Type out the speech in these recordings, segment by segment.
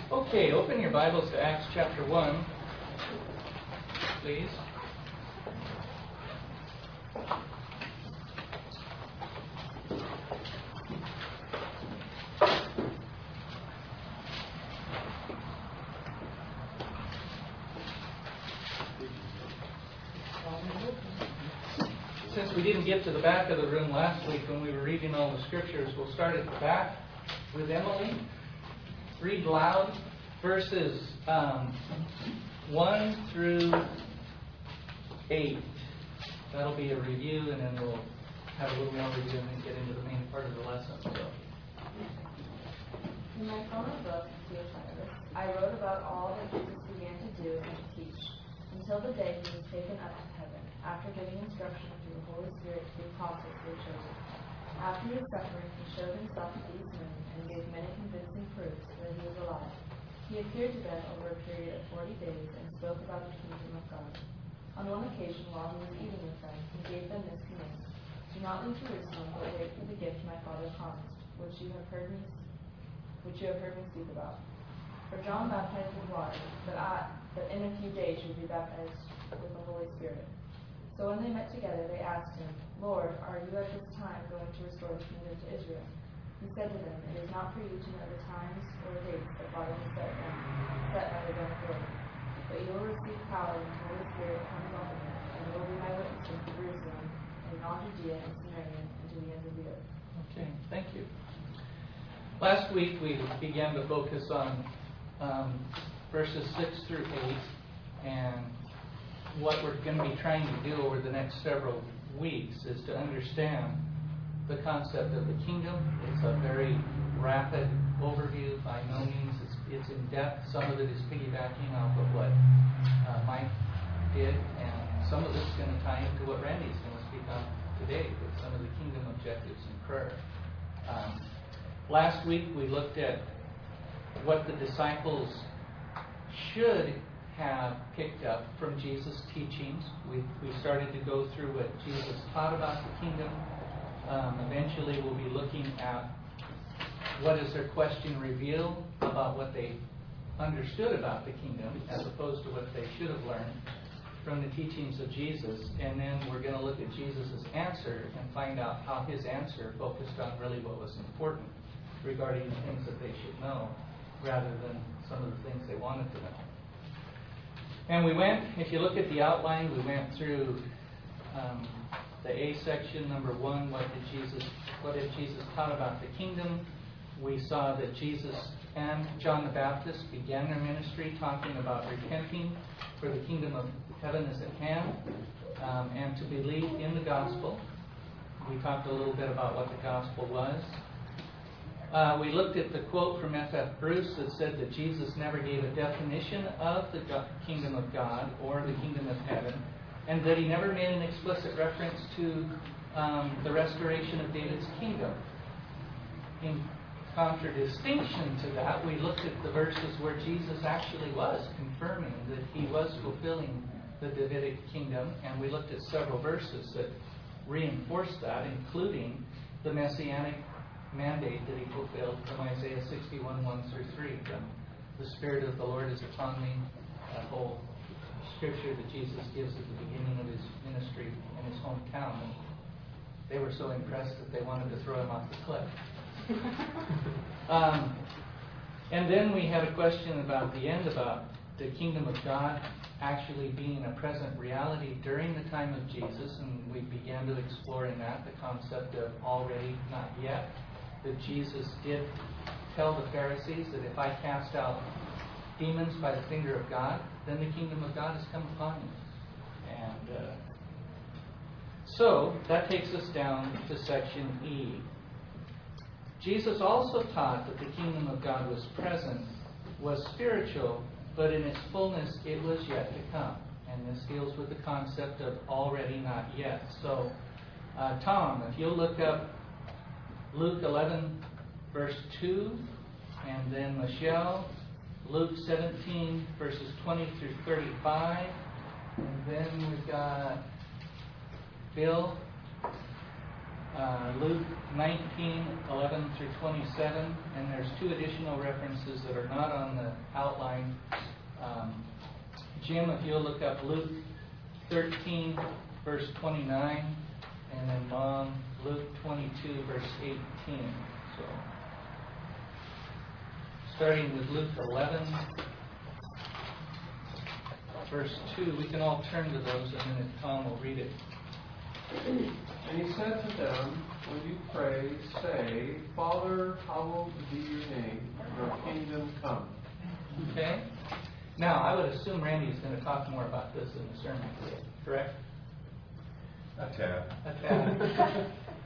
Okay, open your Bibles to Acts chapter 1, please. Since we didn't get to the back of the room last week when we were reading all the scriptures, we'll start at the back with Emily. Read loud verses 1 through 8. That'll be a review, and then we'll have a little more review and then get into the main part of the lesson. So. In my former book, Theophilus, I wrote about all that Jesus began to do and to teach, until the day he was taken up to heaven, after giving instruction through the Holy Spirit to the apostles he had chosen. After his suffering, he showed himself to these men and gave many convincing proofs that he was alive. He appeared to them over a period of 40 days and spoke about the kingdom of God. On one occasion, while he was eating with them, he gave them this command: "Do not leave Jerusalem, but wait for the gift my Father promised, which you have heard me speak about. For John baptized with water, but in a few days you will be baptized with the Holy Spirit." So when they met together, they asked him, "Lord, are you at this time going to restore the kingdom to Israel?" He said to them, "It is not for you to know the times or the dates the Father has set by his own authority. But you will receive power when the Holy Spirit comes on you, and you will be my witnesses in Jerusalem, and in all Judea and Samaria, and to the ends of the earth." Okay, thank you. Last week we began to focus on verses 6 through 8, and what we're going to be trying to do over the next several weeks is to understand the concept of the kingdom. It's a very rapid overview. By no means it's in depth. Some of it is piggybacking off of what Mike did, and some of it's going to tie into what Randy's going to speak on today with some of the kingdom objectives in prayer. Last week we looked at what the disciples should have picked up from Jesus' teachings. We started to go through what Jesus taught about the kingdom. Eventually we'll be looking at what does their question reveal about what they understood about the kingdom as opposed to what they should have learned from the teachings of Jesus. And then we're going to look at Jesus' answer and find out how his answer focused on really what was important regarding the things that they should know rather than some of the things they wanted to know. And we went, if you look at the outline, we went through the A section, number 1, what did Jesus taught about the kingdom. We saw that Jesus and John the Baptist began their ministry talking about repenting, for the kingdom of heaven is at hand, and to believe in the gospel. We talked a little bit about what the gospel was. We looked at the quote from F.F. Bruce that said that Jesus never gave a definition of the kingdom of God or the kingdom of heaven, and that he never made an explicit reference to the restoration of David's kingdom. In contradistinction to that, we looked at the verses where Jesus actually was confirming that he was fulfilling the Davidic kingdom, and we looked at several verses that reinforced that, including the messianic mandate that he fulfilled from Isaiah 61, 1 through 3. The Spirit of the Lord is upon me, that whole scripture that Jesus gives at the beginning of his ministry in his hometown. And they were so impressed that they wanted to throw him off the cliff. And then we had a question about the end, about the kingdom of God actually being a present reality during the time of Jesus, and we began to explore in that the concept of already, not yet, that Jesus did tell the Pharisees that if I cast out demons by the finger of God, then the kingdom of God has come upon you. And so that takes us down to section E. Jesus also taught that the kingdom of God was present, was spiritual, but in its fullness it was yet to come. And this deals with the concept of already, not yet. So, Tom, if you'll look up Luke 11, verse 2, and then Michelle, Luke 17, verses 20 through 35, and then we've got Bill, Luke 19:11 through 27, and there's two additional references that are not on the outline. Jim, if you'll look up Luke 13, verse 29, and then Mom, Luke 22, verse 18. So, starting with Luke 11, verse 2. We can all turn to those, and then Tom will read it. And he said to them, when you pray, say, Father, hallowed be your name, your kingdom come. Okay? Now, I would assume Randy is going to talk more about this in the sermon today, correct? A tad. A tad.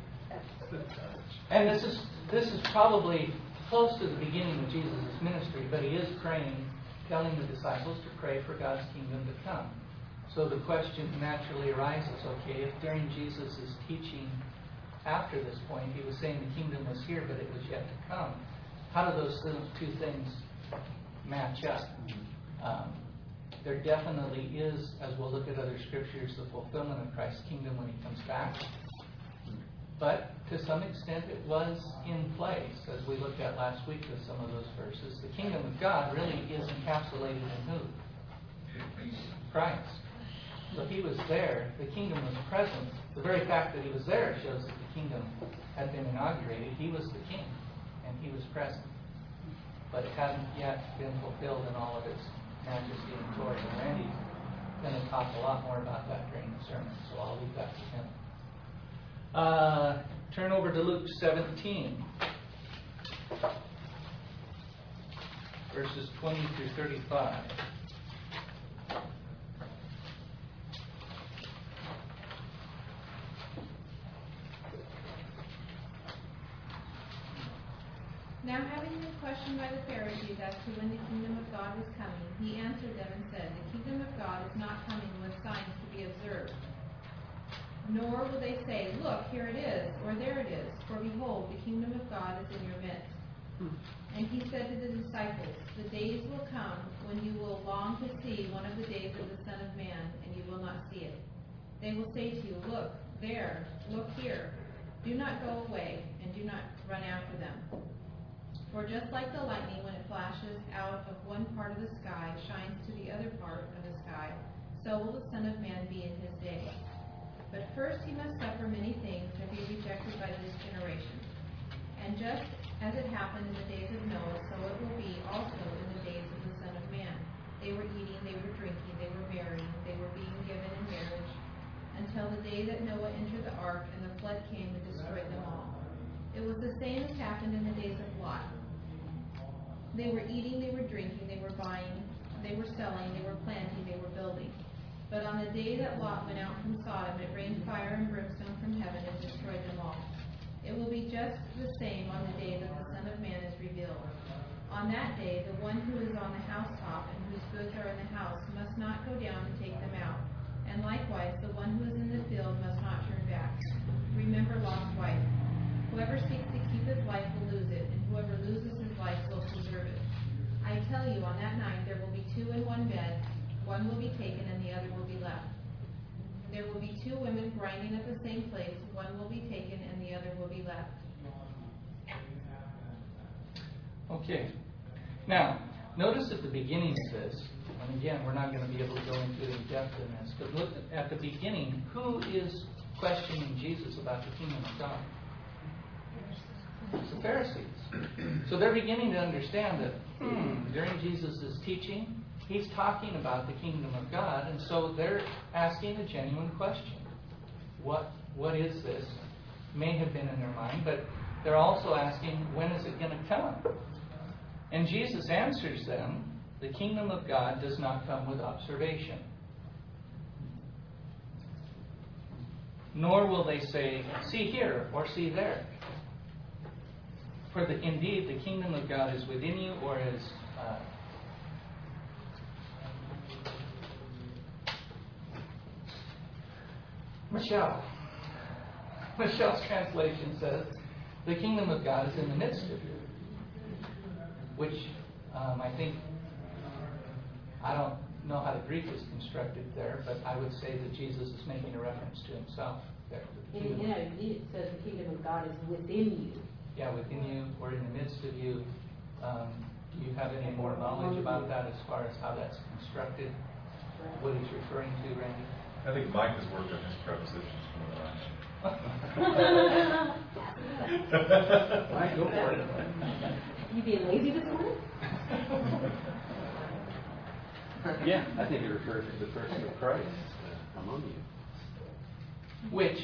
And this is probably close to the beginning of Jesus' ministry, but he is praying, telling the disciples to pray for God's kingdom to come. So the question naturally arises, okay, if during Jesus' teaching after this point, he was saying the kingdom was here, but it was yet to come, how do those two things match up? There definitely is, as we'll look at other scriptures, the fulfillment of Christ's kingdom when he comes back. But to some extent it was in place, as we looked at last week with some of those verses. The kingdom of God really is encapsulated in who? Christ. So he was there, the kingdom was present. The very fact that he was there shows that the kingdom had been inaugurated. He was the king, and he was present. But it hadn't yet been fulfilled in all of its majesty and glory. And Randy's going to talk a lot more about that during the sermon, so I'll leave that to him. Turn over to Luke 17, verses 20 through 35. Now having been questioned by the Pharisees as to when the kingdom of God was coming, he answered them and said, the kingdom of God is not coming with signs to be observed. Nor will they say, look, here it is, or there it is, for behold, the kingdom of God is in your midst. And he said to the disciples, the days will come when you will long to see one of the days of the Son of Man, and you will not see it. They will say to you, look there, look here. Do not go away, and do not run after them. For just like the lightning, when it flashes out of one part of the sky, shines to the other part of the sky, so will the Son of Man be in his day. But first he must suffer many things and be rejected by this generation. And just as it happened in the days of Noah, so it will be also in the days of the Son of Man. They were eating, they were drinking, they were marrying, they were being given in marriage, until the day that Noah entered the ark, and the flood came and destroyed them all. It was the same as happened in the days of Lot. They were eating, they were drinking, they were buying, they were selling, they were planting, they were building. But on the day that Lot went out from Sodom, it rained fire and brimstone from heaven and destroyed them all. It will be just the same on the day that the Son of Man is revealed. On that day, the one who is on the housetop and whose goods are in the house must not go down to take them out. And likewise, the one who is in the field must not turn back. Remember Lot's wife. Whoever seeks to keep his life will lose it, and whoever loses his life will preserve it. I tell you, on that night there will be two in one bed. One will be taken and the other will be left. There will be two women grinding at the same place. One will be taken and the other will be left. Okay. Now, notice at the beginning of this, and again, we're not going to be able to go into it in depth in this, but look at the beginning, who is questioning Jesus about the kingdom of God? It's the Pharisees. So they're beginning to understand that during Jesus' teaching, he's talking about the kingdom of God, and so they're asking a genuine question. What is this? May have been in their mind, but they're also asking, when is it going to come? And Jesus answers them, the kingdom of God does not come with observation. Nor will they say, see here or see there. For indeed, the kingdom of God is within you, or is Michelle's translation says, the kingdom of God is in the midst of you. Which I think, I don't know how the Greek is constructed there, but I would say that Jesus is making a reference to himself. there. The And kingdom- it says the kingdom of God is within you. Yeah, within you or in the midst of you. Do you have any more knowledge about that as far as how that's constructed? What he's referring to, Randy? I think Mike has worked on his prepositions more than I Mike, go for it. You being lazy this morning? Yeah, I think it refers to the person of Christ among you. Which,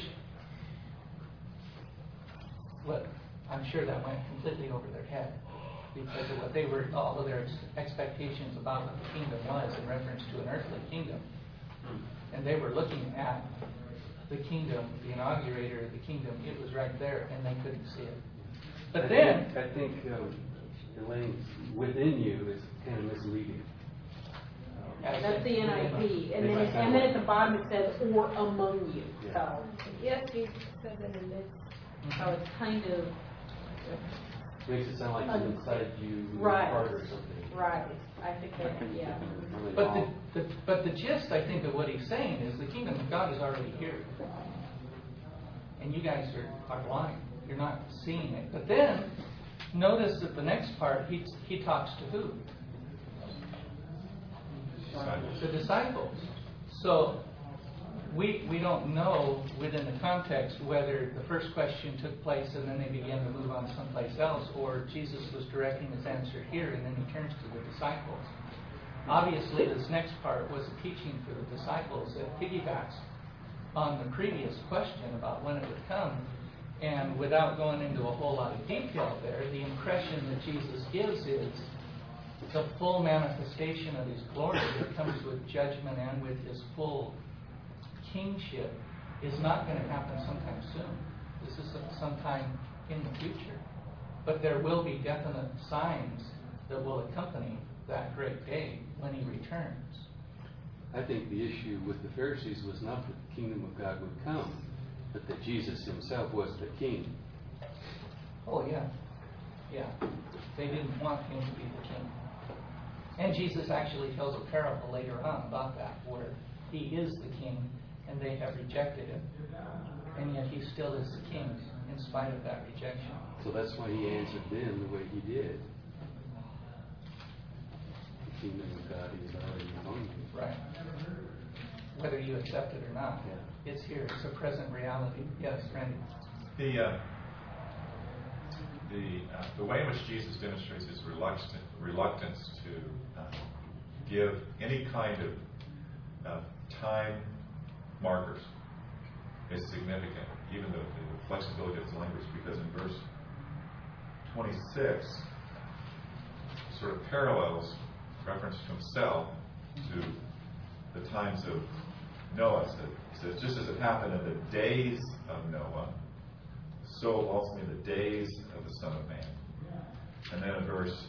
look, I'm sure that went completely over their head because of what they were, all of their expectations about what the kingdom was in reference to an earthly kingdom. And they were looking at the kingdom, the inaugurator of the kingdom. It was right there, and they couldn't see it. But then, I think Elaine, within you is kind of misleading. That's the NIV. And then at the bottom it says, or among you. So, Yes, he says in the midst. so it's kind of, Makes it sound like it's inside you, Right. heart or something. right. I think that, yeah. Really but wrong. but the gist, I think, of what he's saying is the kingdom of God is already here, and you guys are blind. You're not seeing it. But then, notice that the next part, he talks to who? The disciples. So we don't know within the context whether the first question took place and then they began to move on someplace else, or Jesus was directing his answer here and then he turns to the disciples. Obviously, this next part was a teaching for the disciples that piggybacks on the previous question about when it would come. And without going into a whole lot of detail there, the impression that Jesus gives is the full manifestation of his glory that comes with judgment and with his full kingship is not going to happen sometime soon. This is sometime in the future. But there will be definite signs that will accompany that great day when he returns. I think the issue with the Pharisees was not that the kingdom of God would come, but that Jesus himself was the king. Oh, yeah. Yeah. They didn't want him to be the king. And Jesus actually tells a parable later on about that, where he is the king and they have rejected him. And yet he still is the king in spite of that rejection. So that's why he answered them the way he did. The kingdom of God is already among you. Right. Whether you accept it or not, Yeah. it's here. It's a present reality. Yes, Randy. The way in which Jesus demonstrates his reluctance to give any kind of time markers is significant, even the flexibility of his language, because in verse 26 sort of parallels reference to himself to the times of Noah. It says, just as it happened in the days of Noah, so also in the days of the Son of Man. And then in verse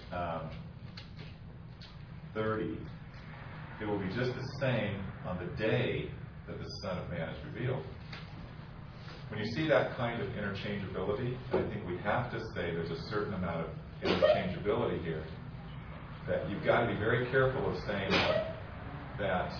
30, it will be just the same on the day that the Son of Man is revealed. When you see that kind of interchangeability, I think we have to say there's a certain amount of interchangeability here. That you've got to be very careful of saying that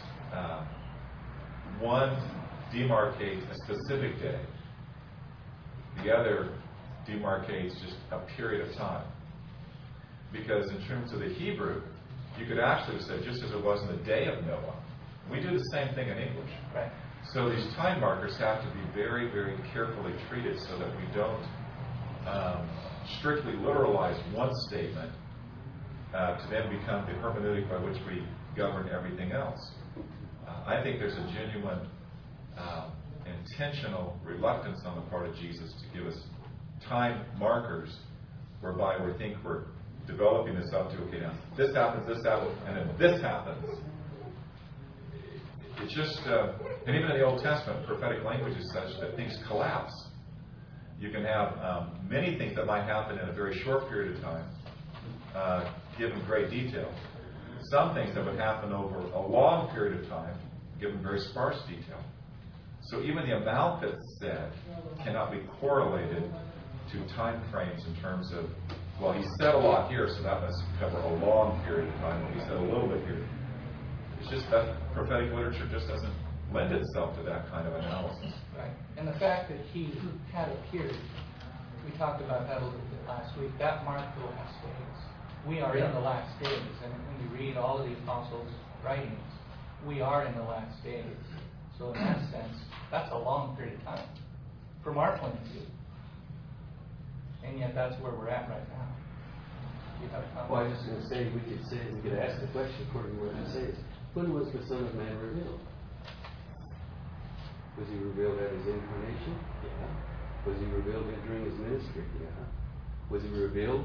one demarcates a specific day. The other demarcates just a period of time. Because in terms of the Hebrew, you could actually have said, just as it was in the day of Noah. We do the same thing in English. Right. So these time markers have to be very, very carefully treated so that we don't strictly literalize one statement to then become the hermeneutic by which we govern everything else. I think there's a genuine intentional reluctance on the part of Jesus to give us time markers whereby we think we're developing this up to, okay, now this happens, and then this happens. It's just, and even in the Old Testament, prophetic language is such that things collapse. You can have many things that might happen in a very short period of time, given great detail. Some things that would happen over a long period of time, given very sparse detail. So even the amount that's said cannot be correlated to time frames in terms of, well, he said a lot here, so that must cover a long period of time, or he said a little bit here. It's just that prophetic literature just doesn't lend itself to that kind of analysis. Right. And the fact that he had appeared, we talked about that a little bit last week, that marked the last days. We are in the last days, and when you read all of the apostles' writings, we are in the last days. So in that sense, that's a long period of time, from our point of view. And yet that's where we're at right now. You have a comment? Well, I was just going to say, we could ask the question according to what it says. When was the Son of Man revealed? Was he revealed at his incarnation? Yeah. Was he revealed during his ministry? Yeah. Was he revealed,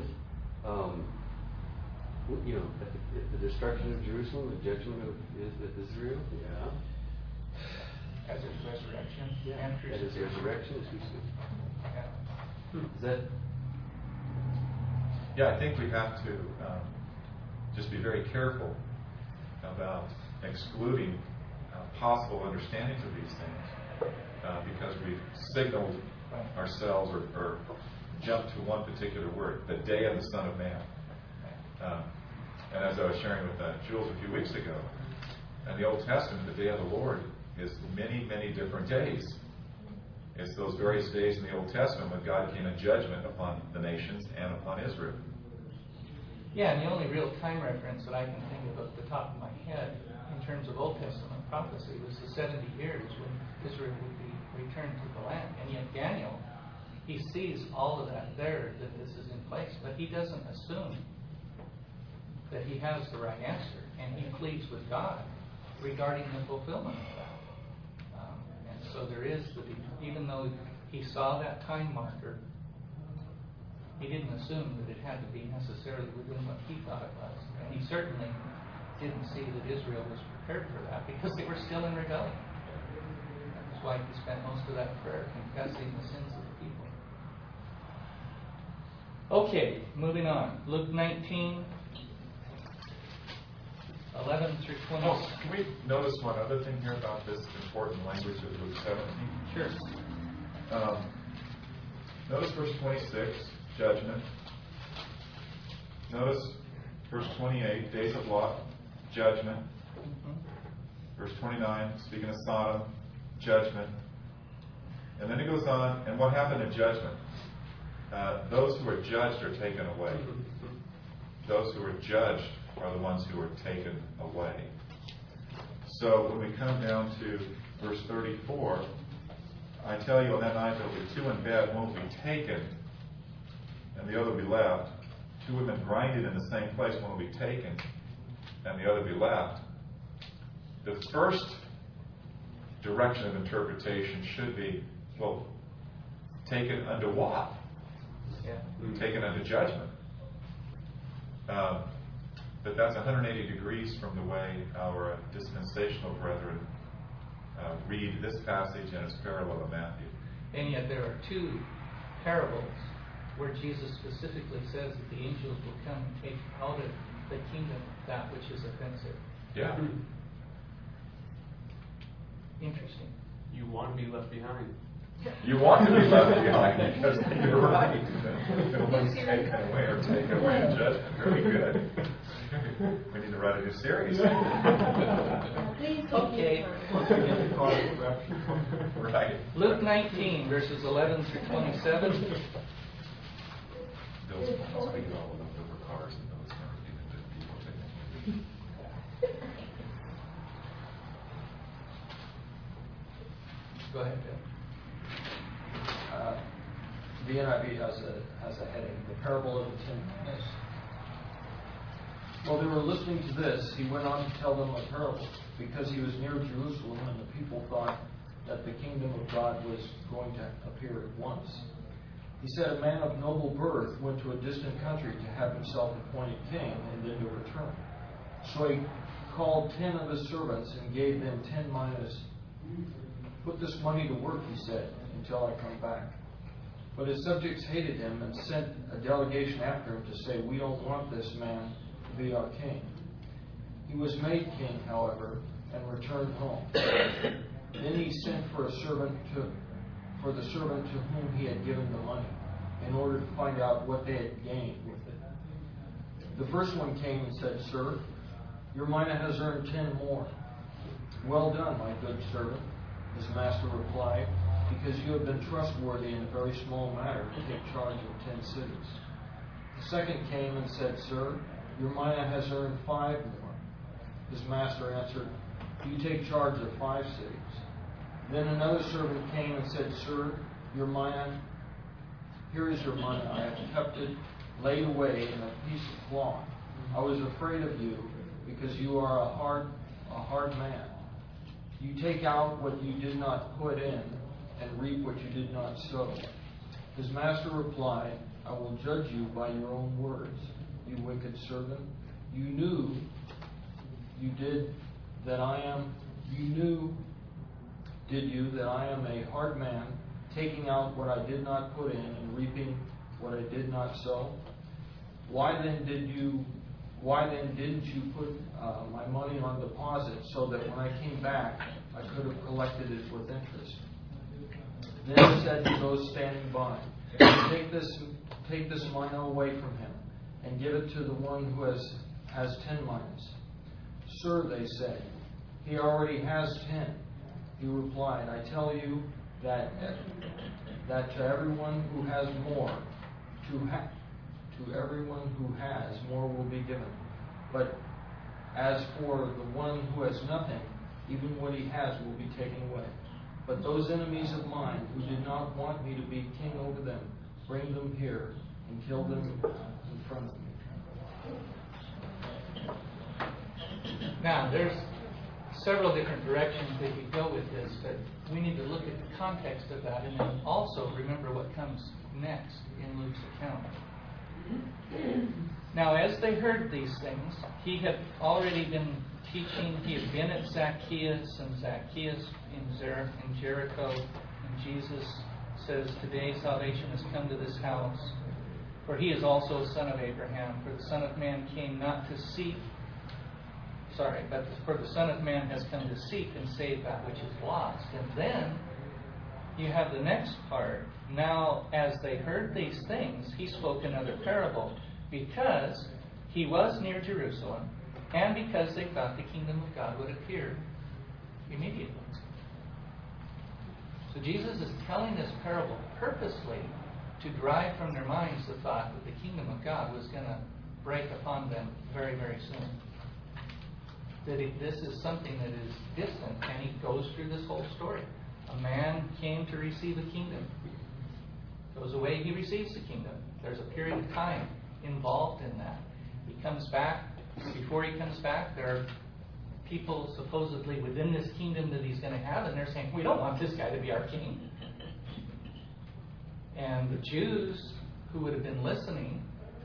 at the destruction of Jerusalem, the judgment of Israel? Yeah. As his resurrection. Yeah. And At his resurrection, as we see. Yeah. Is that? Yeah, I think we have to just be very careful about excluding possible understandings of these things because we've signaled ourselves or jumped to one particular word, the day of the Son of Man. And as I was sharing with Jules a few weeks ago, in the Old Testament, the day of the Lord is many, many different days. It's those various days in the Old Testament when God came in judgment upon the nations and upon Israel. Yeah, and the only real time reference that I can think of at the top of my head in terms of Old Testament prophecy was the 70 years when Israel would be returned to the land. And yet Daniel, he sees all of that there, that this is in place, but he doesn't assume that he has the right answer, and he pleads with God regarding the fulfillment of that. And so there is, even though he saw that time marker, he didn't assume that it had to be necessarily within what he thought it was. And he certainly didn't see that Israel was prepared for that because they were still in rebellion. That's why he spent most of that prayer confessing the sins of the people. Okay, moving on. Luke 19, 11 through 20. Oh, can we notice one other thing here about this important language of Luke 17? Sure. Notice verse 26, judgment. Notice verse 28, days of Lot, judgment. Verse 29, speaking of Sodom, judgment. And then it goes on, and what happened in judgment? Those who are judged are taken away. Those who are judged are the ones who are taken away. So when we come down to verse 34, I tell you on that night there will be two in bed, one will be taken and the other will be left. Two women grinding in the same place, one will be taken and the other will be left. The first direction of interpretation should be, well, taken unto what? Yeah. Taken unto judgment. But that's 180 degrees from the way our dispensational brethren read this passage and its parallel in Matthew. And yet there are two parables where Jesus specifically says that the angels will come and take out of the kingdom that which is offensive. Yeah. Interesting. You want to be left behind. You want to be left behind because you're right. No one's taken away or taken away in judgment. Very good. We need to write a new series. Okay. Right. Luke 19, verses 11 through 27. Bill's speaking all about over cars and those never be the good people. Go ahead, Bill. The NIV has a heading, the parable of the 10 mice. While they were listening to this, he went on to tell them a parable, because he was near Jerusalem and the people thought that the kingdom of God was going to appear at once. He said, a man of noble birth went to a distant country to have himself appointed king and then to return. So he called 10 of his servants and gave them 10 minas. Put this money to work, he said, until I come back. But his subjects hated him and sent a delegation after him to say, we don't want this man to be our king. He was made king, however, and returned home. Then he sent for the servant to whom he had given the money, in order to find out what they had gained with it. The first one came and said, Sir, your mina has earned 10 more. "Well done, my good servant," his master replied, "because you have been trustworthy in a very small matter to take charge of 10 cities." The second came and said, "Sir, your mina has earned 5 more." His master answered, "You take charge of 5 cities." Then another servant came and said, "Sir, here is your mina. I have kept it laid away in a piece of cloth. I was afraid of you, because you are a hard man. You take out what you did not put in, and reap what you did not sow." His master replied, "I will judge you by your own words, you wicked servant. You knew, did you, that I am a hard man, taking out what I did not put in and reaping what I did not sow? Why then didn't you put my money on deposit, so that when I came back I could have collected it with interest?" Then he said to those standing by, Take this mina away from him, and give it to the one who has 10 minas." "Sir," they said, "he already has 10. He replied, "I tell you that to everyone who has more, to everyone who has, more will be given. But as for the one who has nothing, even what he has will be taken away. But those enemies of mine who did not want me to be king over them, bring them here and kill them in front of me." Now, there's several different directions that you go with this, but we need to look at the context of that and then also remember what comes next in Luke's account. Now, as they heard these things, he had already been teaching. He had been at Zacchaeus in Jericho, and Jesus says, "Today salvation has come to this house, for he is also a son of Abraham. For the Son of Man has come to seek and save that which is lost." And then you have the next part. "Now, as they heard these things, he spoke another parable, because he was near Jerusalem, and because they thought the kingdom of God would appear immediately." So Jesus is telling this parable purposely to drive from their minds the thought that the kingdom of God was going to break upon them very, very soon. That this is something that is distant, and he goes through this whole story. A man came to receive a kingdom. Goes away, he receives the kingdom. There's a period of time involved in that. He comes back. Before he comes back, there are people supposedly within this kingdom that he's going to have, and they're saying, "We don't want this guy to be our king." And the Jews who would have been listening,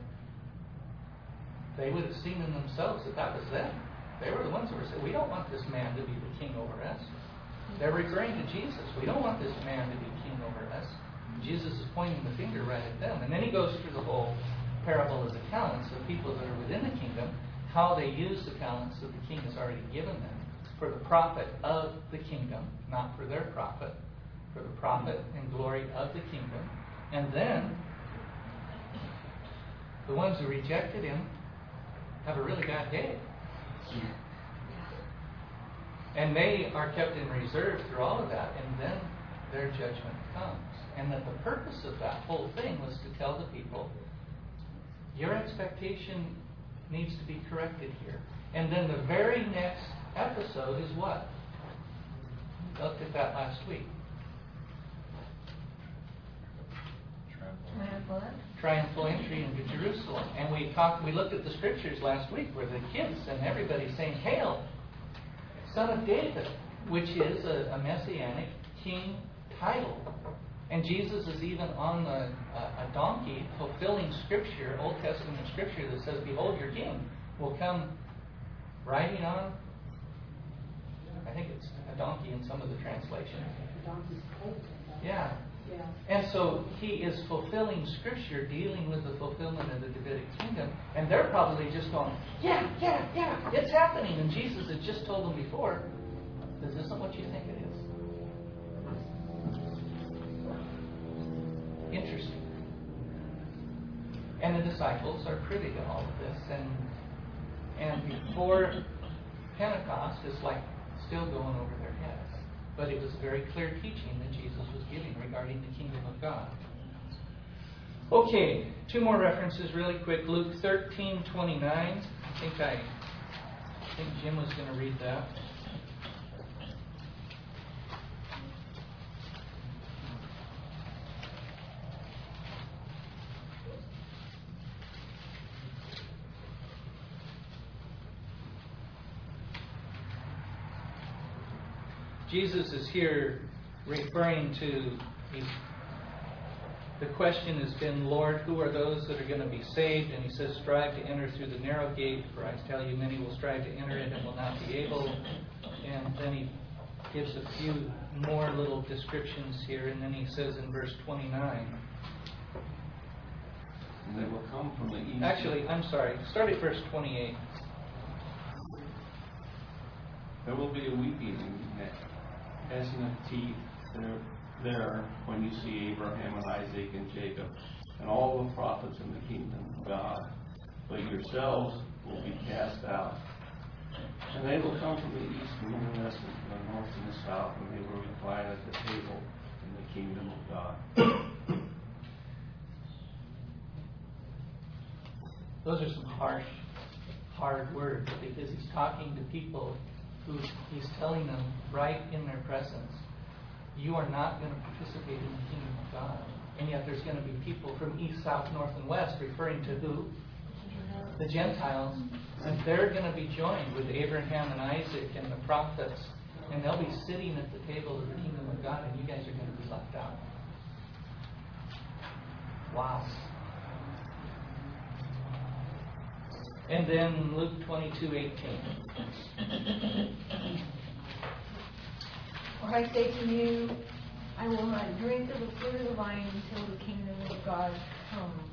they would have seen in themselves that was them. They were the ones who were saying, "We don't want this man to be the king over us." They're referring to Jesus. "We don't want this man to be king over us." Jesus is pointing the finger right at them. And then he goes through the whole parable as accounts of people that are within the kingdom, how they use the talents that the king has already given them for the profit of the kingdom, not for their profit, for the profit and glory of the kingdom. And then the ones who rejected him have a really bad day. And they are kept in reserve through all of that, and then their judgment comes. And that the purpose of that whole thing was to tell the people, your expectation needs to be corrected here. And then the very next episode is what? We looked at that last week. Triumphal entry into Jerusalem. And we looked at the scriptures last week where the kids and everybody's saying, "Hail, Son of David," which is a messianic king title. And Jesus is even on a donkey fulfilling scripture, Old Testament scripture that says, "Behold, your king will come riding on," I think it's a donkey in some of the translations. Yeah. And so he is fulfilling scripture, dealing with the fulfillment of the Davidic kingdom, and they're probably just going, yeah, it's happening. And Jesus had just told them before, this isn't what you think it is. Interesting. And the disciples are privy to all of this, and before Pentecost, it's like still going over their heads. But it was very clear teaching that Jesus was giving regarding the kingdom of God. Okay, two more references really quick. Luke 13:29. I think Jim was going to read that. Jesus is here referring to, the question has been, Lord, who are those that are going to be saved? And he says, strive to enter through the narrow gate, for I tell you, many will strive to enter it and will not be able. And then he gives a few more little descriptions here, and then he says in verse 29. And they will come from the east. Actually, I'm sorry, start at verse 28. There will be a weeping and gnashing of teeth there when you see Abraham and Isaac and Jacob and all the prophets in the kingdom of God. But yourselves will be cast out. And they will come from the east and the west and from the north and the south, and they will recline at the table in the kingdom of God. Those are some harsh, hard words, because he's talking to people who he's telling them right in their presence, you are not going to participate in the kingdom of God. And yet there's going to be people from east, south, north, and west, referring to who? The Gentiles. And they're going to be joined with Abraham and Isaac and the prophets. And they'll be sitting at the table of the kingdom of God, and you guys are going to be left out. Wow. And then Luke 22:18. For I say to you, I will not drink of the fruit of the vine until the kingdom of God comes.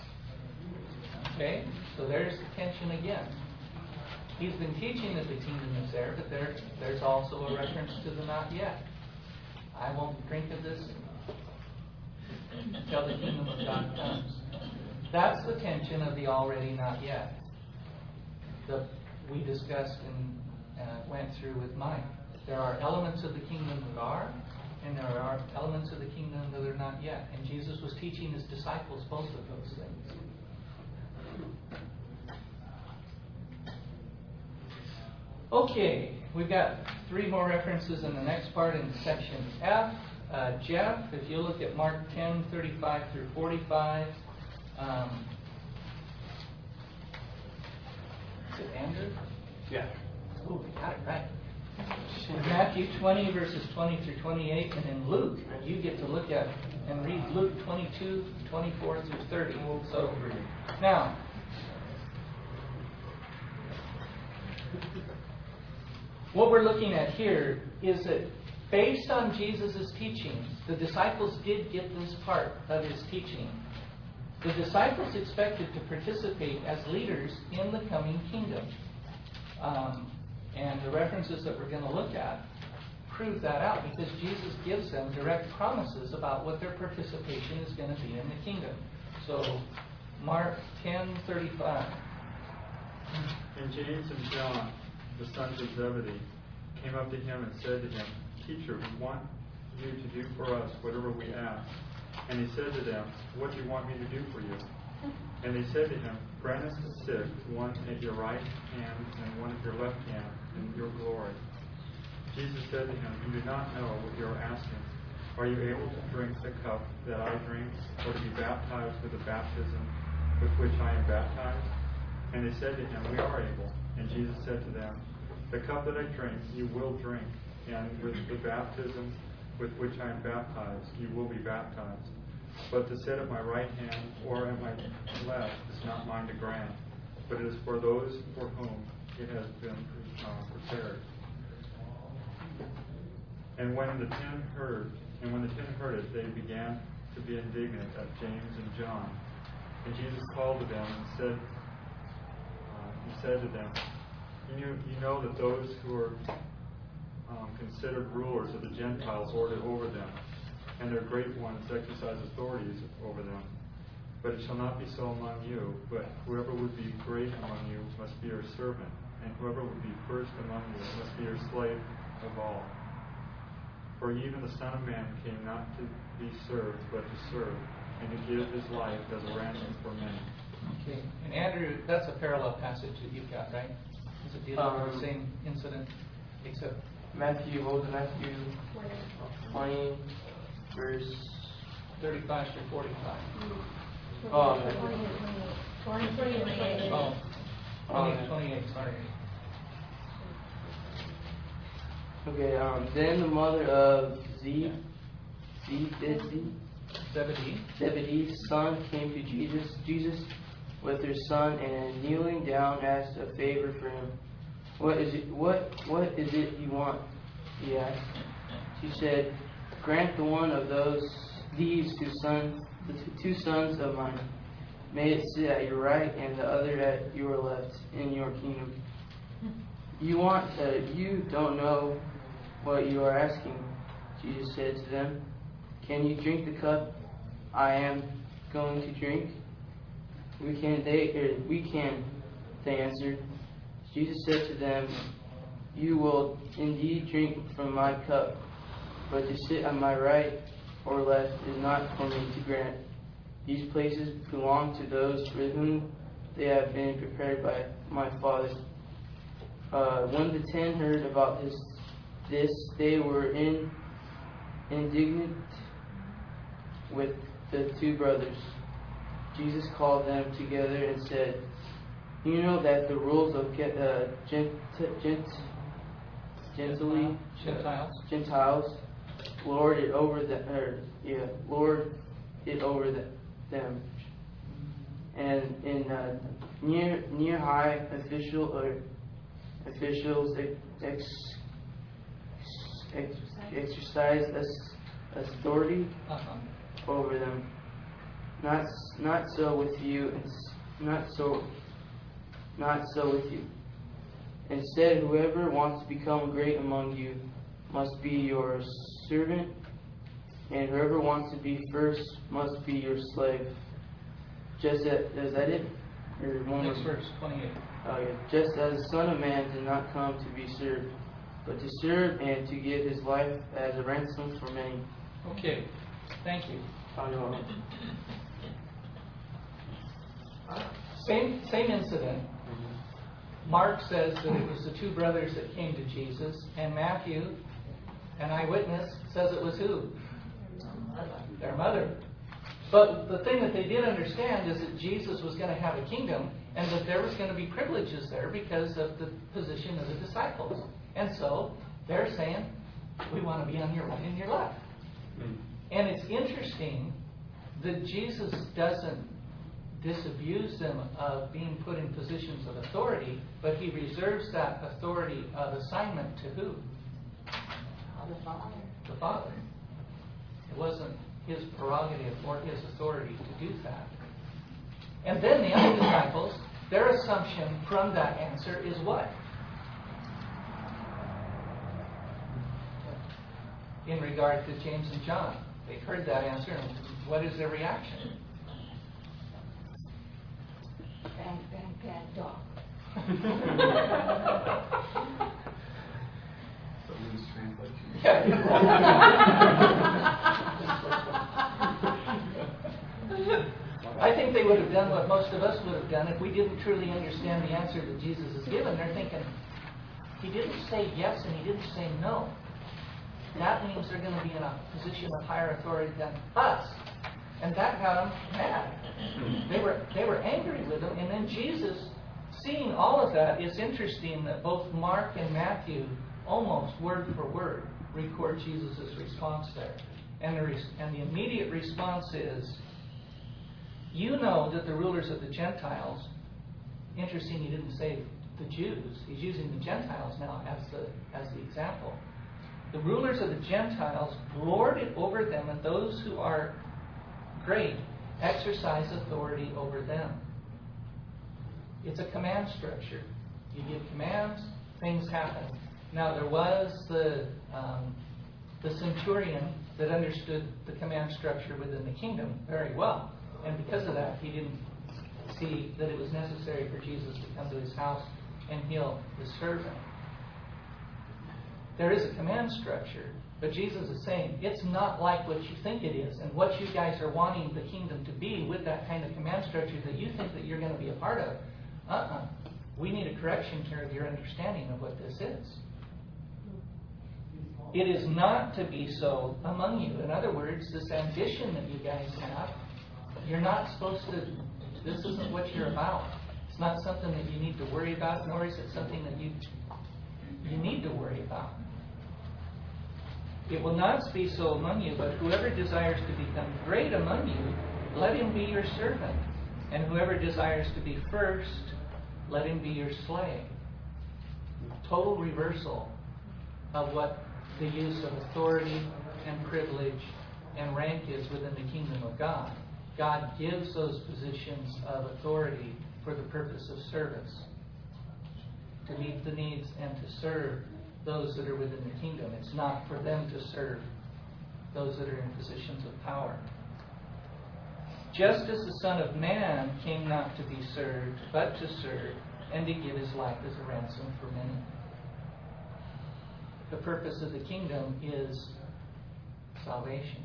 Okay, so there's the tension again. He's been teaching that the kingdom is there, but there's also a reference to the not yet. I won't drink of this until the kingdom of God comes. That's the tension of the already not yet that we discussed and went through with Mike. There are elements of the kingdom that are, and there are elements of the kingdom that are not yet. And Jesus was teaching his disciples both of those things. Okay, we've got three more references in the next part in section F. Jeff, if you look at Mark 10:35 through 45. Is it Andrew? Yeah. Oh, we got it right. Matthew 20 verses 20 through 28, and in Luke, you get to look at and read Luke 22, 24 through 30. So now, what we're looking at here is that based on Jesus' teaching, the disciples did get this part of his teaching. The disciples expected to participate as leaders in the coming kingdom. And the references that we're going to look at prove that out, because Jesus gives them direct promises about what their participation is going to be in the kingdom. So, Mark 10:35. And James and John, the sons of Zebedee, came up to him and said to him, Teacher, we want you to do for us whatever we ask. And he said to them, What do you want me to do for you? And they said to him, Grant us to sit, one at your right hand and one at your left hand, in your glory. Jesus said to him, You do not know what you are asking. Are you able to drink the cup that I drink, or to be baptized with the baptism with which I am baptized? And they said to him, We are able. And Jesus said to them, The cup that I drink, you will drink, and with the baptism with which I am baptized, you will be baptized. But to sit at my right hand or at my left is not mine to grant, but it is for those for whom it has been prepared. And when the ten heard it, they began to be indignant at James and John. And Jesus called to them and said to them, You know that those who are considered rulers of the Gentiles lord it over them, and their great ones exercise authorities over them. But it shall not be so among you, but whoever would be great among you must be your servant. and whoever would be first among you must be your slave of all. For even the Son of Man came not to be served, but to serve, and to give his life as a ransom for many. Okay. And Andrew, that's a parallel passage that you've got, right? Is it dealing with the same incident, except Matthew, what was it, Matthew 20, verse 35 to 45? Oh, 28. Oh, 28, sorry. Okay, then the mother of Zebedee's son came to Jesus with her son, and kneeling down asked a favor for him. What is it you want? He asked. She said, grant the one of these two sons of mine. May it sit at your right and the other at your left in your kingdom. You don't know what you are asking, Jesus said to them. Can you drink the cup I am going to drink? We can, they answered. Jesus said to them, you will indeed drink from my cup, but to sit on my right or left is not for me to grant. These places belong to those for whom they have been prepared by my Father. When the 10 heard about this, they were indignant with the two brothers. Jesus called them together and said, you know that the rules of Gentiles lord it over them, and in near high officials exercise authority over them. Not so with you. Not so with you. Instead, whoever wants to become great among you must be your servant, and whoever wants to be first must be your slave. Is that it? Or one Next verse, 28. Just as the Son of Man did not come to be served, but to serve and to give his life as a ransom for many. Okay, thank you. Same incident. Mark says that it was the two brothers that came to Jesus, and Matthew, an eyewitness, says it was who? Their mother. But the thing that they did understand is that Jesus was going to have a kingdom, and that there was going to be privileges there because of the position of the disciples. And so they're saying, we want to be on your right and your left. And it's interesting that Jesus doesn't disabuse them of being put in positions of authority, but he reserves that authority of assignment to who? The Father. It wasn't his prerogative or his authority to do that. And then the other disciples, their assumption from that answer is what? In regard to James and John. They heard that answer, and what is their reaction? Bad dog. Someone's translation. I think they would have done what most of us would have done if we didn't truly understand the answer that Jesus has given. They're thinking, he didn't say yes and he didn't say no. That means they're going to be in a position of higher authority than us. And that got them mad. They were angry with him. And then Jesus, seeing all of that, it's interesting that both Mark and Matthew, almost word for word, record Jesus' response there. And the immediate response is, you know that the rulers of the Gentiles, interesting he didn't say the Jews, he's using the Gentiles now as the example. The rulers of the Gentiles lord it over them, and those who are great exercise authority over them. It's a command structure. You give commands, things happen. Now there was the centurion that understood the command structure within the kingdom very well. And because of that, he didn't see that it was necessary for Jesus to come to his house and heal the servant. There is a command structure, but Jesus is saying it's not like what you think it is and what you guys are wanting the kingdom to be with that kind of command structure that you think that you're going to be a part of. We need a correction here of your understanding of what this is. It is not to be so among you. In other words, this ambition that you guys have, you're not supposed to, this isn't what you're about. It's not something that you need to worry about, nor is it something that you need to worry about. It will not be so among you, but whoever desires to become great among you, let him be your servant. And whoever desires to be first, let him be your slave. Total reversal of what the use of authority and privilege and rank is within the kingdom of God. God gives those positions of authority for the purpose of service, to meet the needs and to serve those that are within the kingdom. It's not for them to serve those that are in positions of power. Just as the Son of Man came not to be served, but to serve, and to give his life as a ransom for many. The purpose of the kingdom is salvation.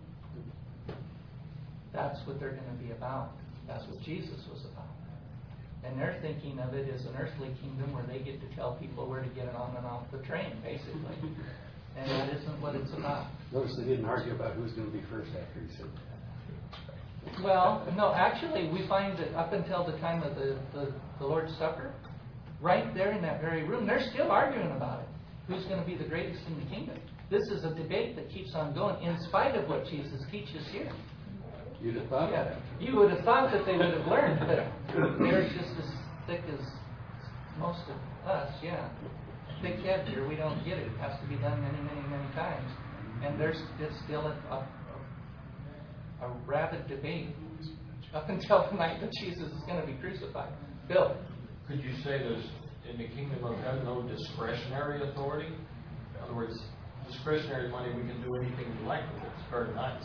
That's what they're going to be about. That's what Jesus was about. And they're thinking of it as an earthly kingdom where they get to tell people where to get it on and off the train, basically. And that isn't what it's about. Notice they didn't argue about who's going to be first after he said that. Well, no, actually, we find that up until the time of the Lord's Supper, right there in that very room, they're still arguing about it. Who's going to be the greatest in the kingdom? This is a debate that keeps on going in spite of what Jesus teaches here. You'd have thought. Yeah, you would have thought that they would have learned, but they're just as thick as most of us, yeah. Thick-headed here, we don't get it. It has to be done many, many, many times. And it's still a rabid debate up until the night that Jesus is going to be crucified. Bill? Could you say there's, in the kingdom of heaven, no discretionary authority? In other words, discretionary money, we can do anything we like with it. It's very nice.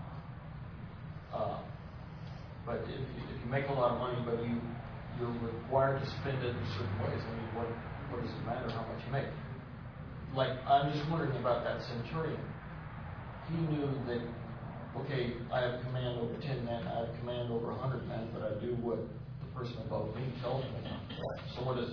But if you make a lot of money, but you're required to spend it in certain ways, I mean, what does it matter how much you make? Like, I'm just wondering about that centurion. He knew that, okay, I have command over 10 men, I have command over 100 men, but I do what the person above me tells me. So what does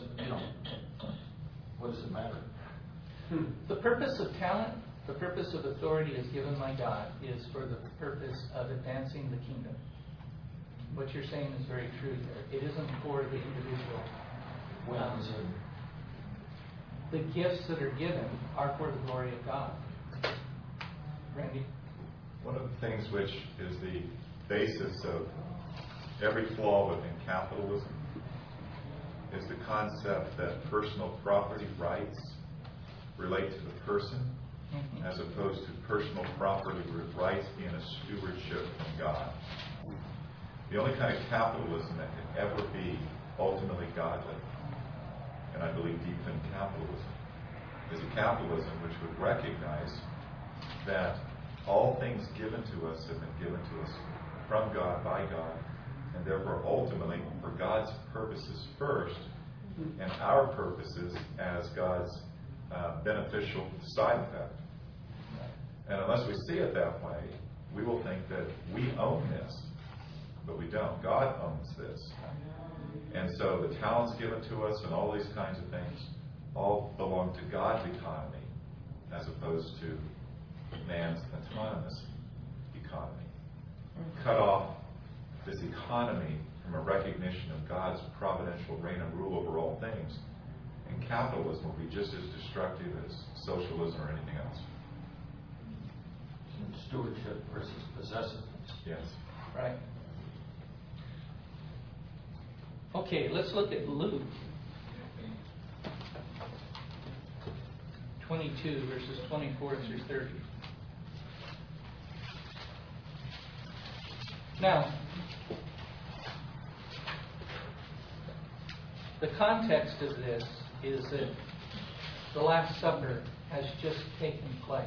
it matter? The purpose of talent, the purpose of authority is given by God is for the purpose of advancing the kingdom. What you're saying is very true there. It isn't for the individual. The gifts that are given are for the glory of God. Randy? One of the things which is the basis of every flaw within capitalism is the concept that personal property rights relate to the person as opposed to personal property rights being a stewardship from God. The only kind of capitalism that can ever be ultimately godly, and I believe deep in capitalism, is a capitalism which would recognize that all things given to us have been given to us from God, by God, and therefore ultimately for God's purposes first, and our purposes as God's beneficial side effect. And unless we see it that way, we will think that we own this, but we don't. God owns this. And so the talents given to us and all these kinds of things all belong to God's economy as opposed to man's autonomous economy. Cut off this economy from a recognition of God's providential reign and rule over all things, and capitalism will be just as destructive as socialism or anything else. Stewardship versus possessiveness. Yes. Right. Okay, let's look at Luke 22, verses 24 through 30. Now, the context of this is that the Last Supper has just taken place.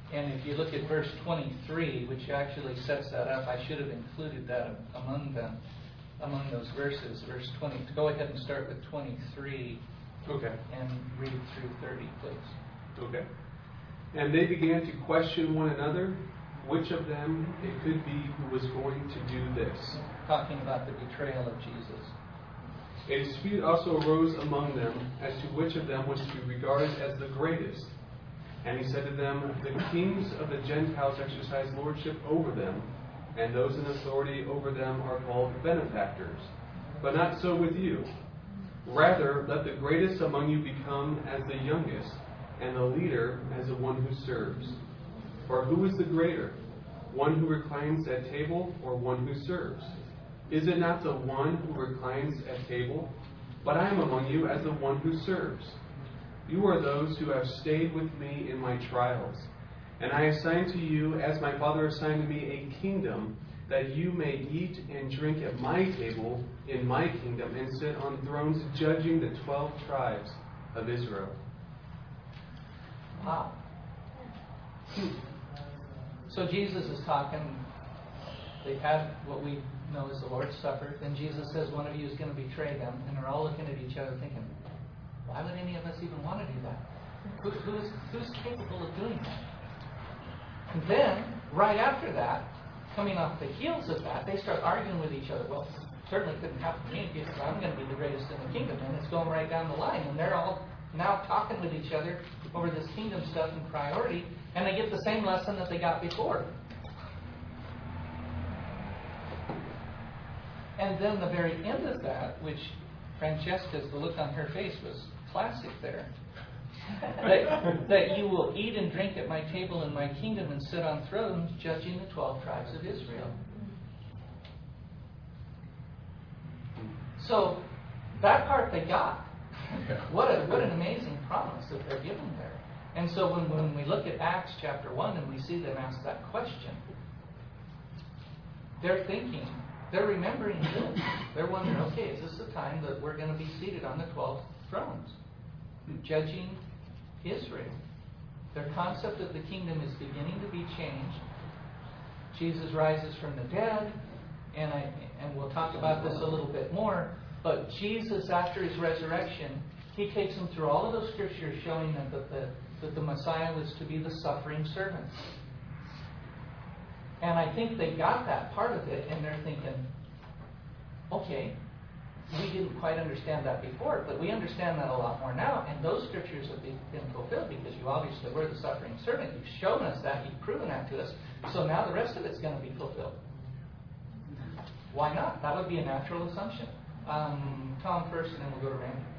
And if you look at verse 23, which actually sets that up, I should have included that among those verses. Verse 20. Go ahead and start with 23. Okay. And read through 30, please. Okay. And they began to question one another, which of them it could be who was going to do this. Talking about the betrayal of Jesus. A dispute also arose among them as to which of them was to be regarded as the greatest. And he said to them, the kings of the Gentiles exercise lordship over them, and those in authority over them are called benefactors. But not so with you. Rather, let the greatest among you become as the youngest, and the leader as the one who serves. For who is the greater, one who reclines at table or one who serves? Is it not the one who reclines at table? But I am among you as the one who serves. You are those who have stayed with me in my trials. And I assign to you, as my Father assigned to me, a kingdom, that you may eat and drink at my table in my kingdom, and sit on thrones judging the 12 tribes of Israel. Wow. So Jesus is talking. They've had what we know as the Lord's Supper. Then Jesus says one of you is going to betray them. And they're all looking at each other thinking, why would any of us even want to do that? Who's capable of doing that? And then, right after that, coming off the heels of that, they start arguing with each other. Well, certainly couldn't happen to me because I'm going to be the greatest in the kingdom. And it's going right down the line. And they're all now talking with each other over this kingdom stuff and priority. And they get the same lesson that they got before. And then the very end of that, which Francesca's, the look on her face was classic there. that you will eat and drink at my table in my kingdom and sit on thrones judging the 12 tribes of Israel. So that part they got. What an amazing promise that they're given there. And so when we look at Acts chapter 1 and we see them ask that question, they're thinking, they're remembering this. They're wondering, okay, is this the time that we're going to be seated on the 12 thrones, judging Israel? Their concept of the kingdom is beginning to be changed. Jesus rises from the dead, and we'll talk about this a little bit more, but Jesus, after his resurrection, he takes them through all of those scriptures showing them that the Messiah was to be the suffering servant. And I think they got that part of it, and they're thinking, okay, we didn't quite understand that before, but we understand that a lot more now, and those scriptures have been fulfilled because you obviously were the suffering servant. You've shown us that. You've proven that to us. So now the rest of it's going to be fulfilled. Why not? That would be a natural assumption. Tom first, and then we'll go to Randy.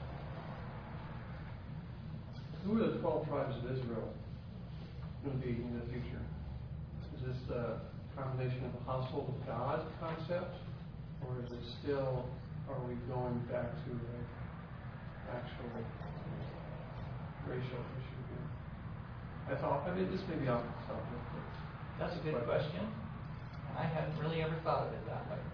Who are the 12 tribes of Israel going to be in the future? Is this the combination of the household of God concept? Or is it still, are we going back to an actual racial issue here? This may be off the subject. That's a good question. I hadn't really ever thought of it that way.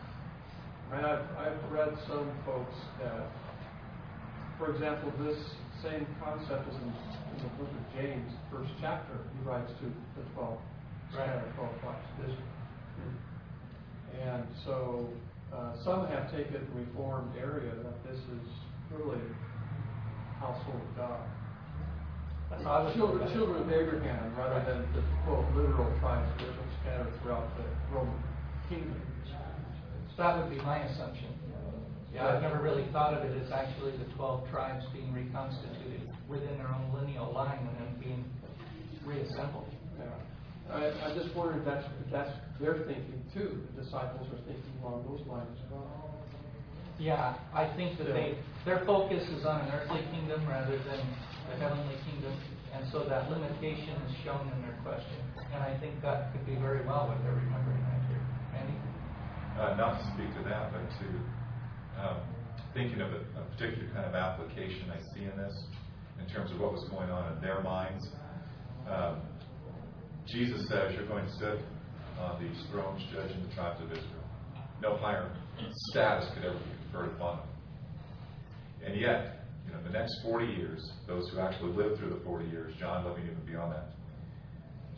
I've read some folks that, for example, this same concept is in the book of James, first chapter. He writes to the 12 tribes of Israel. And so some have taken the Reformed area that this is really household of God. Children of Abraham rather than the quote literal tribes of Israel scattered throughout the Roman kingdom. So that would be my assumption. Yeah, I've never really thought of it as actually the 12 tribes being reconstituted within their own lineal line and then being reassembled. Yeah. I just wonder if that's their thinking too. The disciples are thinking along those lines as well. Yeah, I think that their focus is on an earthly kingdom rather than the heavenly kingdom, and so that limitation is shown in their question. And I think that could be very well what they're remembering right here. Andy? Not to speak to that, but to thinking of a particular kind of application I see in this, in terms of what was going on in their minds. Jesus says you're going to sit on these thrones judging the tribes of Israel. No higher status could ever be conferred upon them. And yet, the next 40 years, those who actually lived through the 40 years, John living even beyond that,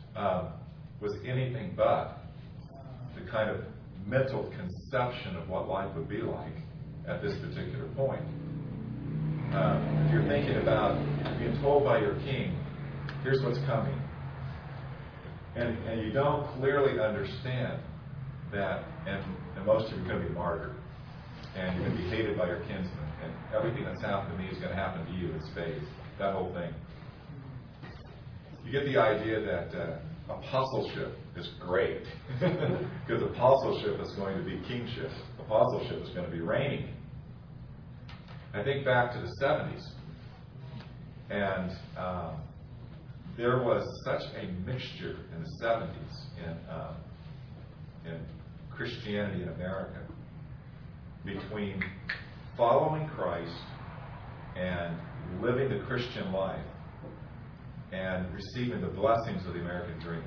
was anything but the kind of mental conception of what life would be like at this particular point. If you're thinking about being told by your king, here's what's coming, and you don't clearly understand that, and most of you are going to be martyred, and you're going to be hated by your kinsmen, and everything that's happened to me is going to happen to you in spades, that whole thing. You get the idea that apostleship is great, because apostleship is going to be kingship. Apostleship is going to be reigning. I think back to the 70s, and there was such a mixture in the 70s in Christianity in America between following Christ and living the Christian life and receiving the blessings of the American dream.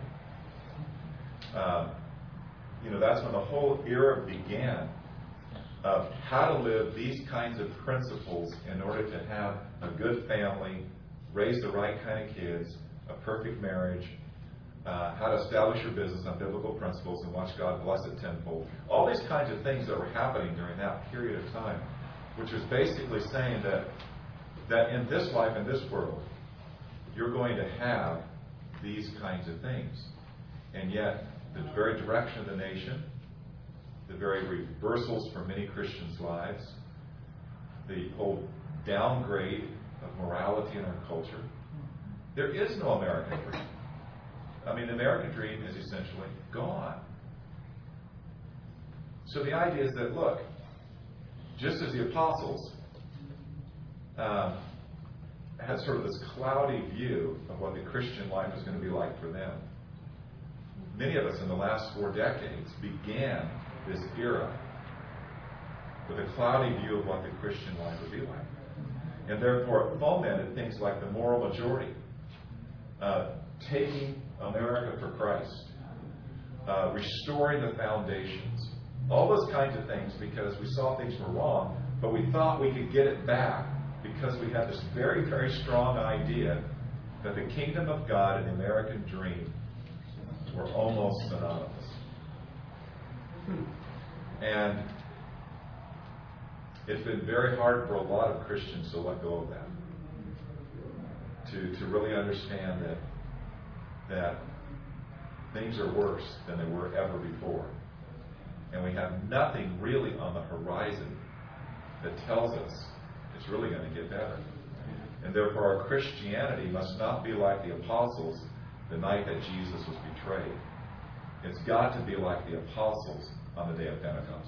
That's when the whole era began of how to live these kinds of principles in order to have a good family, raise the right kind of kids, a perfect marriage, how to establish your business on biblical principles and watch God bless it tenfold. All these kinds of things that were happening during that period of time, which was basically saying that in this life, in this world, you're going to have these kinds of things. And yet, the very direction of the nation, the very reversals for many Christians' lives, the whole downgrade of morality in our culture, there is no American dream. I mean, the American dream is essentially gone. So the idea is that, look, just as the apostles had sort of this cloudy view of what the Christian life was going to be like for them, many of us in the last 4 decades began this era with a cloudy view of what the Christian life would be like. And therefore it fomented things like the moral majority, taking America for Christ, restoring the foundations, all those kinds of things, because we saw things were wrong, but we thought we could get it back because we had this very, very strong idea that the kingdom of God and the American dream were almost synonymous. And it's been very hard for a lot of Christians to let go of that, to really understand that things are worse than they were ever before. And we have nothing really on the horizon that tells us it's really going to get better. And therefore our Christianity must not be like the apostles the night that Jesus was betrayed. It's got to be like the apostles on the day of Pentecost.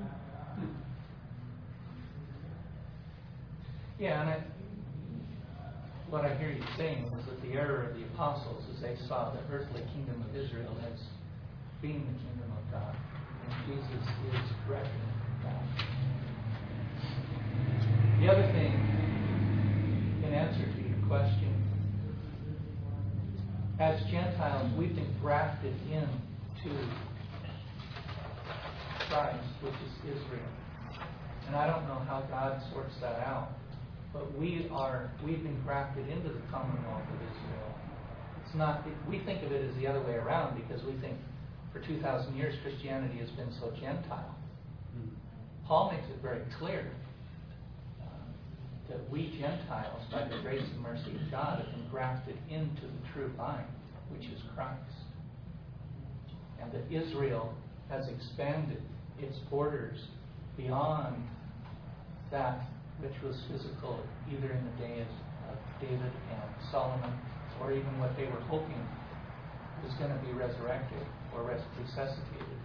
Yeah, and what I hear you saying is that the error of the apostles is they saw the earthly kingdom of Israel as being the kingdom of God. And Jesus is correcting that. The other thing, in answer to your question, as Gentiles, we've been grafted into Christ, which is Israel. And I don't know how God sorts that out. But we've been grafted into the Commonwealth of Israel. It's not, we think of it as the other way around because we think for 2,000 years Christianity has been so Gentile. Paul makes it very clear that we Gentiles, by the grace and mercy of God, have been grafted into the true vine, which is Christ. And that Israel has expanded its borders beyond that which was physical, either in the days of David and Solomon, or even what they were hoping was going to be resurrected or resuscitated.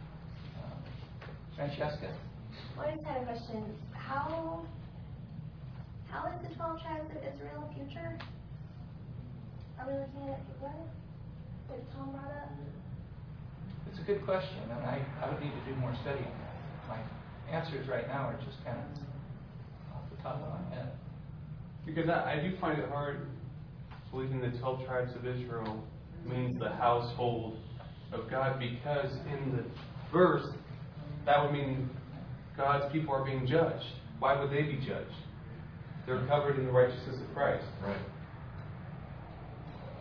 Francesca? Well, I just had a question. How is the 12 tribes of Israel future? Are we looking at it what? That Tom brought up? It's a good question, and I would need to do more study on that. My answers right now are just kind of off the top of my head. Because I do find it hard believing the 12 tribes of Israel means the household of God, because in the verse, that would mean God's people are being judged. Why would they be judged? They're covered in the righteousness of Christ. Right.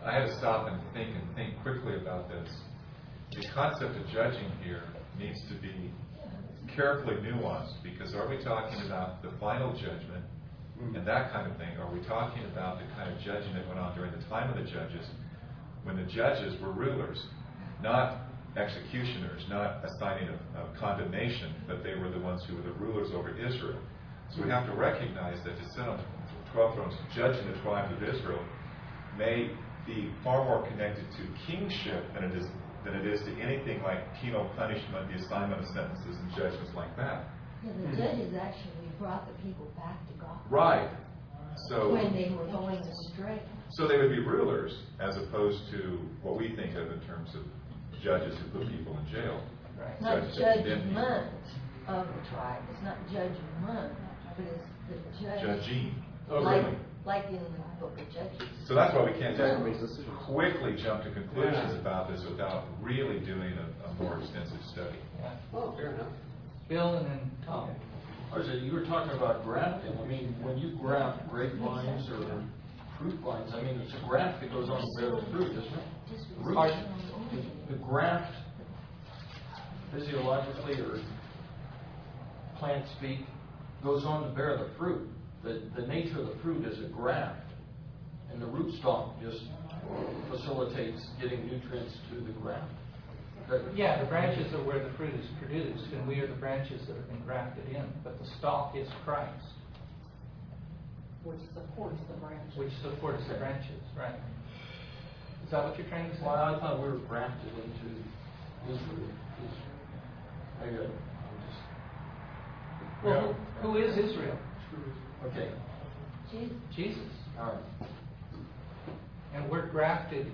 I had to stop and think quickly about this. The concept of judging here needs to be carefully nuanced, because are we talking about the final judgment and that kind of thing? Are we talking about the kind of judging that went on during the time of the judges, when the judges were rulers, not executioners, not assigning of condemnation, but they were the ones who were the rulers over Israel? So we have to recognize that to sit on 12 thrones judging the tribes of Israel may be far more connected to kingship than it is to anything like penal punishment, the assignment of sentences and judgments like that. Yeah, the judges actually brought the people back to God. Right. So when they were going astray. So they would be rulers, as opposed to what we think of in terms of judges who put people in jail. Right. Not judgment of the tribe. It's not judgment, but it's the judge. Judging. Oh, really? Like in the book of Judges. So that's why we can't quickly jump to conclusions about this without really doing a more extensive study. Yeah. Oh, fair enough. Bill and then Tom. You were talking about grafting. I mean, when you graft grapevines or fruit vines, I mean, it's a graft that goes on to bear the fruit, isn't it? The graft, physiologically or plant speak, goes on to bear the fruit. The nature of the fruit is a graft, and the rootstock just facilitates getting nutrients to the graft. Yeah, the branches are where the fruit is produced, and we are the branches that have been grafted in. But the stalk is Christ, which supports the branches. Which supports the branches, right? Is that what you're trying to say? Well, I thought we were grafted into Israel. Well, who is Israel? Okay. Jesus. All right. And we're grafted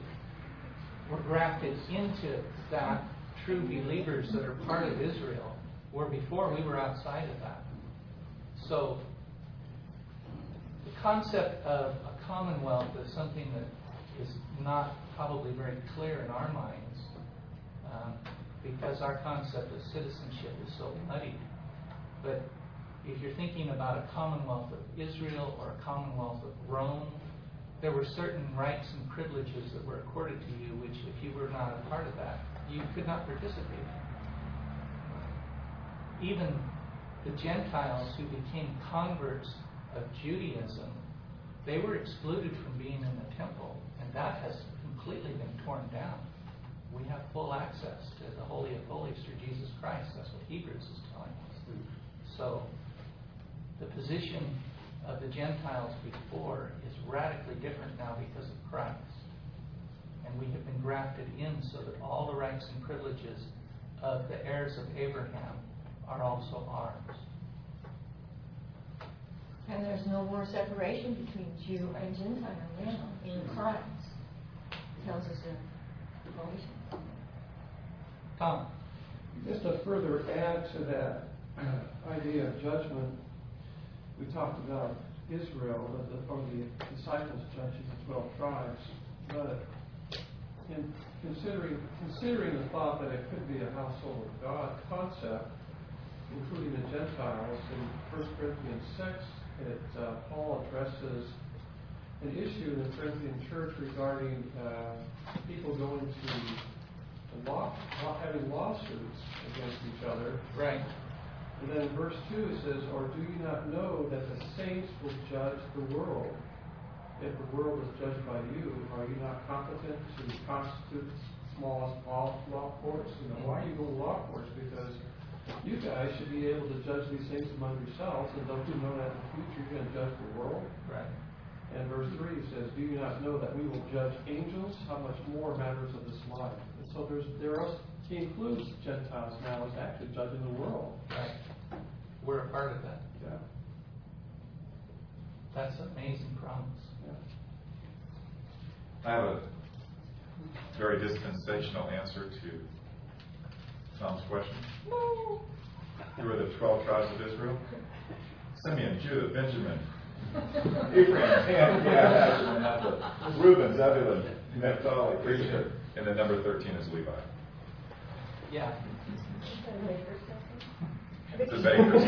into that true believers that are part of Israel, where before we were outside of that. So the concept of a commonwealth is something that is not probably very clear in our minds, because our concept of citizenship is so muddy. But if you're thinking about a commonwealth of Israel or a commonwealth of Rome, there were certain rights and privileges that were accorded to you, which if you were not a part of that, you could not participate in. Even the Gentiles who became converts of Judaism, they were excluded from being in the temple, and that has completely been torn down. We have full access to the Holy of Holies through Jesus Christ. That's what Hebrews is telling us. So the position of the Gentiles before is radically different now because of Christ. And we have been grafted in so that all the rights and privileges of the heirs of Abraham are also ours. And there's no more separation between Jew and Gentile now in Christ. It tells us in Galatians. Tom? Just to further add to that idea of judgment, we talked about Israel, or the disciples judging the 12 tribes, but in considering the thought that it could be a household of God concept, including the Gentiles, in 1 Corinthians 6, Paul addresses an issue in the Corinthian church regarding people going to law, having lawsuits against each other. Right. And then in verse 2 it says, "Or do you not know that the saints will judge the world? If the world is judged by you, are you not competent to constitute the smallest law courts?" Why are you going to law courts? Because you guys should be able to judge these things among yourselves, and don't you know that in the future you're going to judge the world? Right. And verse 3 says, "Do you not know that we will judge angels? How much more matters of this life?" And so he includes Gentiles now as actually judging the world. Right. We're a part of that. Yeah. That's an amazing promise. Yeah. I have a very dispensational answer to Tom's question. No. Who are the 12 tribes of Israel? Simeon, Judah, Benjamin, Ephraim, Dan, Reuben, Zebulun, Naphtali, Asher, and then number 13 is Levi. Yeah. It's a baker's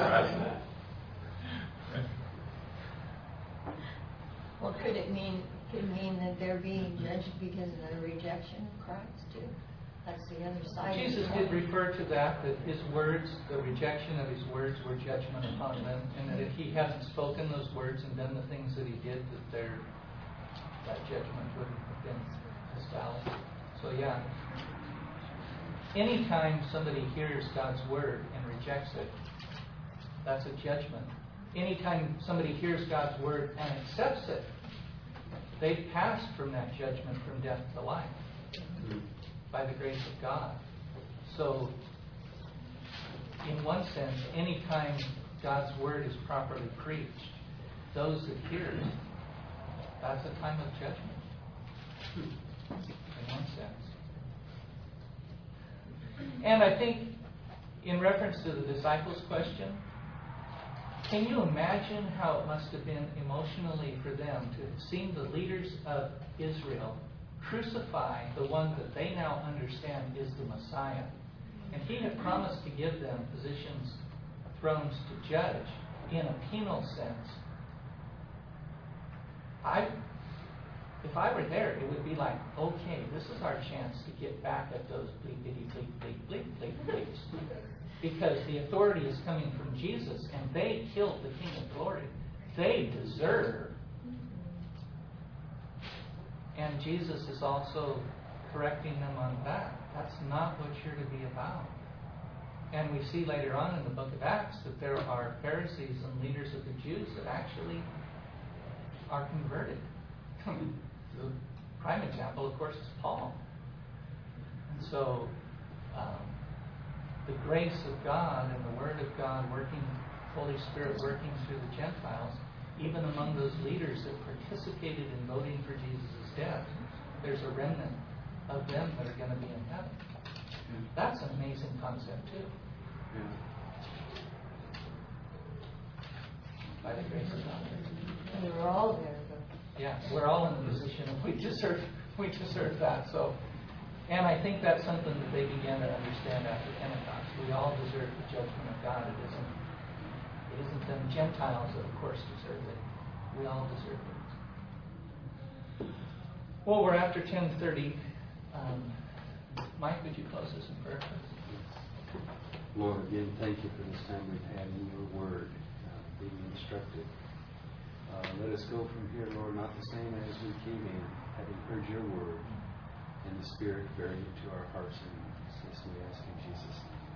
Well, could it mean could mean that they're being judged because of their rejection of Christ too. That's the other side. Jesus did refer to that his words, the rejection of his words were judgment upon them, and that if he hadn't spoken those words and done the things that he did, that judgment wouldn't have been as valid. So yeah, anytime somebody hears God's word and rejects it, that's a judgment. Anytime somebody hears God's word and accepts it, they passed from that judgment from death to life by the grace of God. So, in one sense, anytime God's word is properly preached, those that hear it, that's a time of judgment. In one sense. And I think, in reference to the disciples' question, can you imagine how it must have been emotionally for them to have seen the leaders of Israel crucify the one that they now understand is the Messiah? And he had promised to give them positions, thrones to judge in a penal sense. If I were there, it would be like, okay, this is our chance to get back at those bleep. Because the authority is coming from Jesus, and they killed the King of Glory. They deserve. And Jesus is also correcting them on that. That's not what you're to be about. And we see later on in the book of Acts that there are Pharisees and leaders of the Jews that actually are converted. The prime example, of course, is Paul. And so, the grace of God and the Word of God working, Holy Spirit working through the Gentiles, even among those leaders that participated in voting for Jesus' death, there's a remnant of them that are going to be in heaven. That's an amazing concept, too. By the grace of God. And we're all there. Yeah, we're all in the position of we deserve that. So, and I think that's something that they began to understand after Pentecost. We all deserve the judgment of God. It isn't them Gentiles that, of course, deserve it. We all deserve it. Well, we're after 10:30. Mike, would you close us in prayer, please? Lord, again, thank you for this time we've had in your word, being instructed. Let us go from here, Lord, not the same as we came in, having heard your word, and the Spirit bearing it to our hearts and minds. This we ask in Jesus' name.